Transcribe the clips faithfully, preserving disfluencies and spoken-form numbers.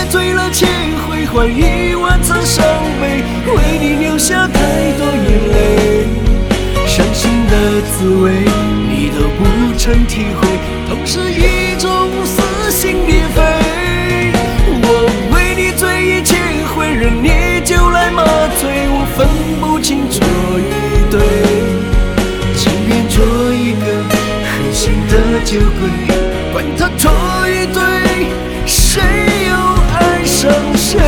醉了千回，换一万次伤悲，为你流下太多眼泪。伤心的滋味你都不曾体会，痛是一种撕心裂肺。我为你醉一千回，任你酒来麻醉，我分不清错与对，情愿做一个狠心的酒鬼，管他错与对，谁又爱上谁？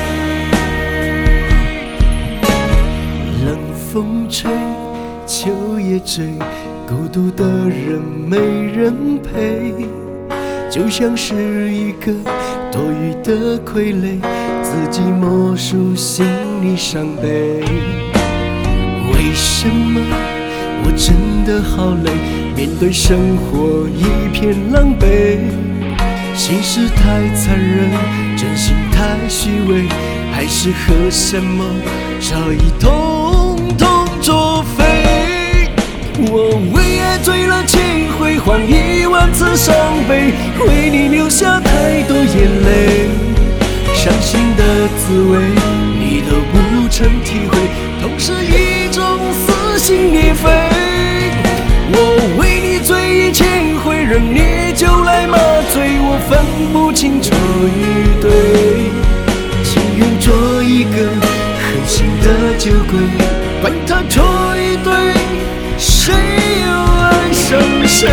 冷风吹，秋也醉，孤独的人没人陪，就像是一个多余的傀儡，自己默数心里伤悲。为什么我真的好累，面对生活一片狼狈，心事太残忍，真心太虚伪，还是和什么早已统统作废。我为爱醉了千回，换一万次伤悲，为你流下太多眼泪。伤心的滋味你都不曾体会，痛是一种撕心裂肺。我为你醉一千回，任你酒来麻醉，我分不清错与对，情愿做一个狠心的酒鬼，管他错与对，谁又爱上谁？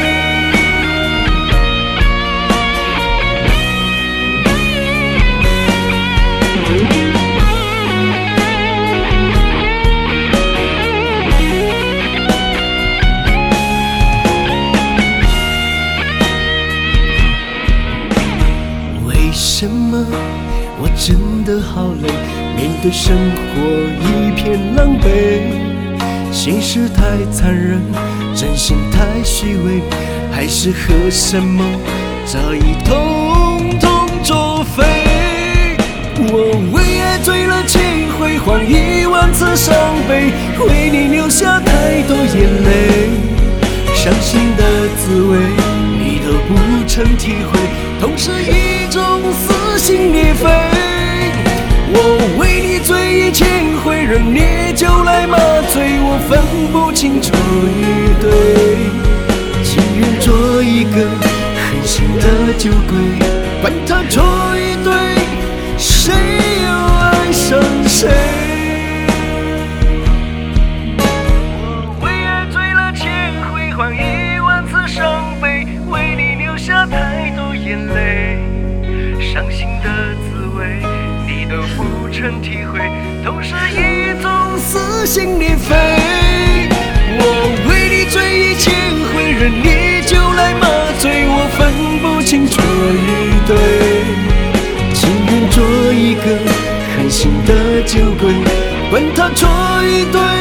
为什么我真的好累，面对生活一片狼狈，心事太残忍，真心太虚伪，还是和什么早已统统作废。我为爱醉了千回，换一万次伤悲，为你流下太多眼泪。伤心的滋味你都不曾体会，痛是一种撕心裂肺。我为你醉一千回，任你酒来麻醉，我分不清错与对，情愿做一个狠心的酒鬼，管他错与对，谁又爱上谁？我为爱醉了千回，换一万次伤悲，为你流下太多眼泪。伤心的滋味你都不曾体会，痛是一种撕心裂肺。我为你醉一千回，任你酒来麻醉，我分不清错与对，情愿做一个狠心的酒鬼，管他错与对，